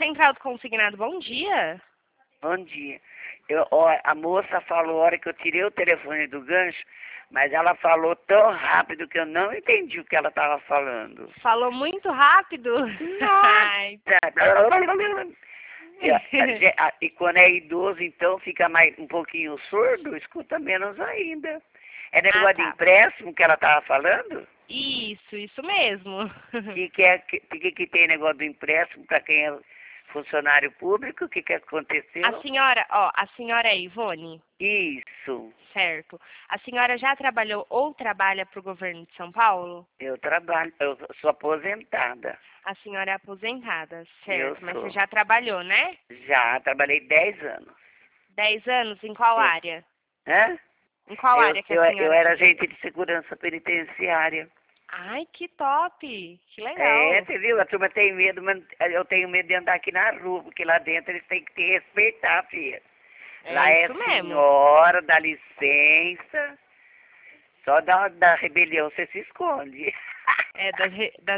Central do Consignado, bom dia. Bom dia. A moça falou a hora que eu tirei o telefone do gancho, mas ela falou tão rápido que eu não entendi o que ela estava falando. Falou muito rápido? Ai. E quando é idoso, então fica mais um pouquinho surdo, escuta menos ainda. É negócio de empréstimo que ela estava falando? Isso mesmo. Que tem negócio do empréstimo para quem é funcionário público? O que aconteceu? A senhora é Ivone? Isso. Certo. A senhora já trabalhou ou trabalha para o governo de São Paulo? Eu trabalho, eu sou aposentada. A senhora é aposentada, Eu certo. Mas sou. você já trabalhou, né? Já, trabalhei 10 anos. 10 anos? Em qual Eu- área? Hã? Em qual área que a Eu senhora era trabalhou? agente de segurança penitenciária. Ai, que top! Que É, legal. você viu? A turma tem medo, mas eu tenho medo de andar aqui na rua, porque lá dentro eles têm que te respeitar, filha. Lá É é isso mesmo. senhora, dá licença. Só da rebelião você se esconde. É, das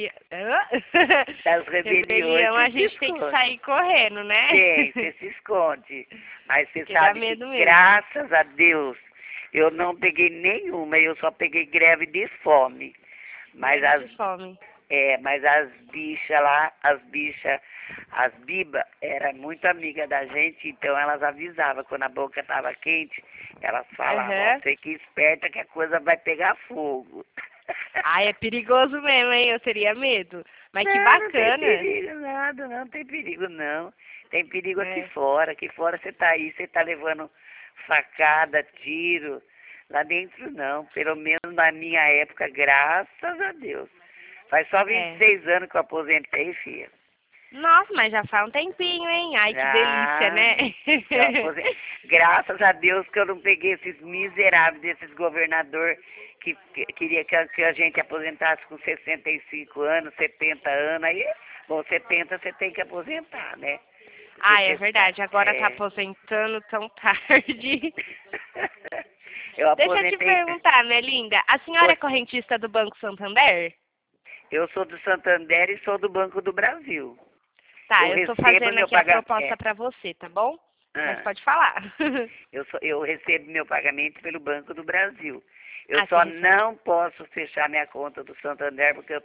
Das rebeliões rebelião a você se gente tem que esconde. sair correndo, né? Tem, você se esconde. Mas você Porque dá sabe que, medo mesmo. graças a Deus, eu não peguei nenhuma, eu só peguei greve de fome. Mas Greve de fome. mas as bichas lá, as bibas, eram muito amigas da gente, então elas avisavam quando a boca estava quente, elas falavam, ó, você que esperta que a coisa vai pegar fogo. Ai, é perigoso mesmo, hein? Eu teria medo. Mas que Não, bacana. não tem perigo nada, não tem perigo não. Tem perigo aqui fora você tá aí, você tá levando facada, tiro. Lá dentro não, pelo menos na minha época, graças a Deus. Faz só 26 anos que eu aposentei, filha. Nossa, mas já faz um tempinho, hein? Ai, que delícia, né? Graças a Deus que eu não peguei esses miseráveis desses governadores que queria que a gente aposentasse com 65 anos, 70 anos. Aí, bom, 70 você tem que aposentar, né? Ah, é verdade. Agora tá aposentando tão tarde. Deixa eu te perguntar, minha linda. A senhora é correntista do Banco Santander? Eu sou do Santander e sou do Banco do Brasil. Tá, eu tô fazendo aqui a proposta pra você, tá bom? Mas pode falar. Eu recebo meu pagamento pelo Banco do Brasil. Eu só não posso fechar minha conta do Santander porque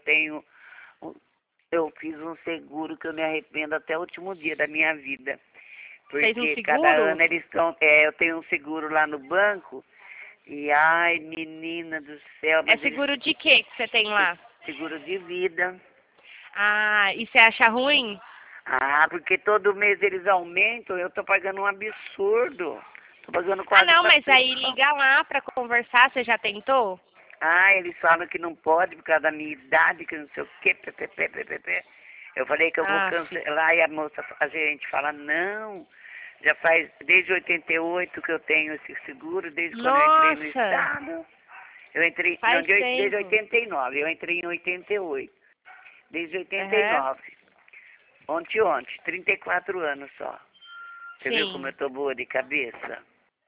eu fiz um seguro que eu me arrependo até o último dia da minha vida. Porque cada ano eles estão. Eu tenho um seguro lá no banco. E ai, menina do céu. É seguro de quê que você tem lá? Seguro de vida. Ah, e você acha ruim? Ah, porque todo mês eles aumentam, eu tô pagando um absurdo. Tô pagando quase... Ah, não, mas aí liga lá pra conversar, você já tentou? Ah, eles falam que não pode por causa da minha idade, que não sei o quê, Eu falei que eu vou cancelar e a gente fala, não, já faz desde 88 que eu tenho esse seguro, desde quando eu entrei no estado. Eu entrei, não, desde 89, eu entrei em 88. Desde 89. Ontem, 34 anos só. Você viu como eu tô boa de cabeça?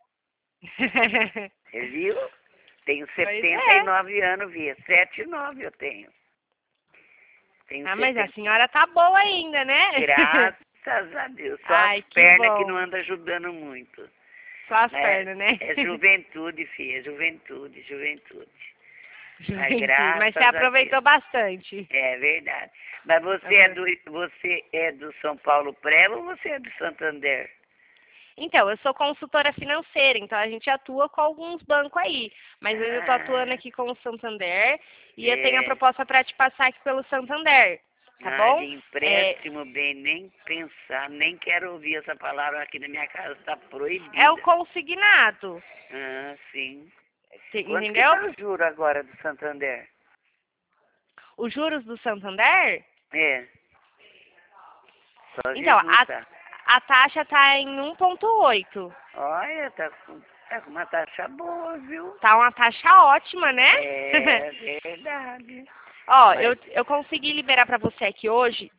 Você viu? Tenho 79 anos, Via. 79 eu tenho. Mas a senhora tá boa ainda, né? Graças a Deus. Só as pernas que não andam ajudando muito. Só as pernas, né? É juventude, filha. Juventude. Mas você aproveitou bastante. É verdade. Mas você é do São Paulo Pré ou você é do Santander? Então, eu sou consultora financeira, então a gente atua com alguns bancos aí. Mas hoje eu tô atuando aqui com o Santander e eu tenho a proposta para te passar aqui pelo Santander. Tá bom? De empréstimo, bem, nem pensar, nem quero ouvir essa palavra aqui na minha casa, está proibida. É o consignado. Ah, sim. Entendeu? Quanto que tá o juro agora do Santander? Os juros do Santander? É. Só então, Jesus, a taxa tá em 1,8. Olha, tá com uma taxa boa, viu? Tá uma taxa ótima, né? É verdade. Ó, eu consegui liberar para você aqui hoje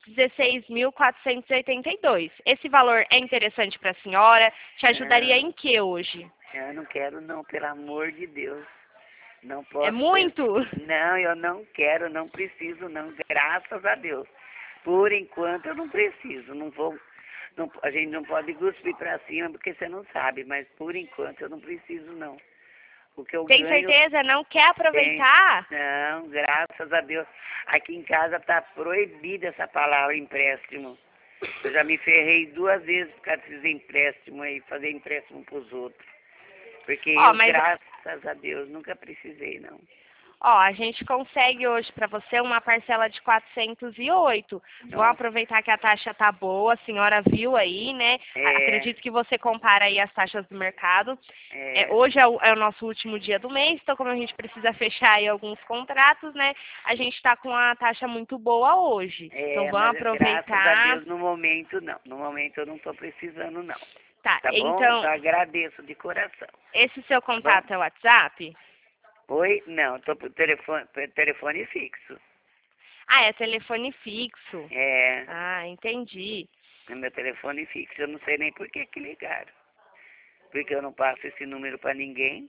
16.482. Esse valor é interessante para a senhora? Te ajudaria em que hoje? Eu não quero não, pelo amor de Deus. Não posso. É muito? Não, eu não quero, não preciso não, graças a Deus. Por enquanto eu não preciso, não vou, a gente não pode cuspir pra cima porque você não sabe, mas por enquanto eu não preciso não. O que eu Tem ganho, certeza? Não quer aproveitar? não, graças a Deus. Aqui em casa tá proibida essa palavra empréstimo. Eu já me ferrei 2 vezes por causa desses empréstimos aí, fazer empréstimo pros outros. Porque Ó, eu, mas graças a Deus, nunca precisei não. ó, a gente consegue hoje para você uma parcela de 408. Vamos Nossa, aproveitar que a taxa tá boa, a senhora viu aí, né? é, Acredito que você compara aí as taxas do mercado. é, Hoje é o nosso último dia do mês, então como a gente precisa fechar aí alguns contratos, né? A gente está com a taxa muito boa hoje. Então vamos mas graças a aproveitar. Deus no momento não. No momento eu não tô precisando não. Tá, Tá bom? então, Eu agradeço de coração. esse seu Tá bom? contato é o WhatsApp? Oi? Não, tô por telefone fixo. Ah, é telefone fixo. É, Ah, entendi. é meu telefone fixo. Eu não sei nem por que ligaram. Porque eu não passo esse número pra ninguém.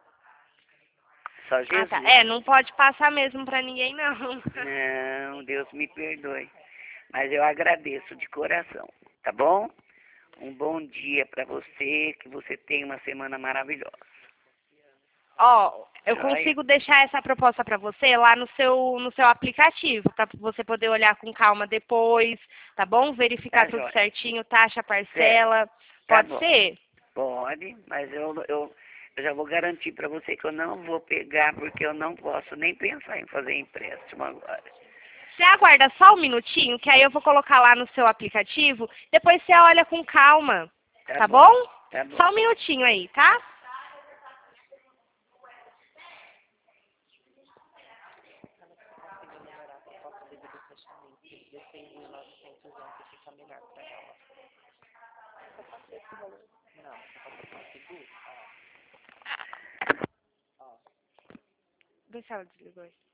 Só Ah, tá. Jesus. É, não pode passar mesmo pra ninguém, não. Não, Deus me perdoe. Mas eu agradeço de coração. Tá bom? Um bom dia pra você. Que você tenha uma semana maravilhosa. Ó, eu Joia? consigo deixar essa proposta pra você lá no seu aplicativo, pra você poder olhar com calma depois, tá bom? Verificar Tá tudo joia. certinho, taxa, Certo. parcela. Tá Pode bom. ser? Pode, mas eu já vou garantir para você que eu não vou pegar, porque eu não posso nem pensar em fazer empréstimo agora. Você aguarda só um minutinho, que aí eu vou colocar lá no seu aplicativo, depois você olha com calma, Tá tá bom, bom? tá bom. Só um minutinho aí, tá? Vê se ela desligou aí.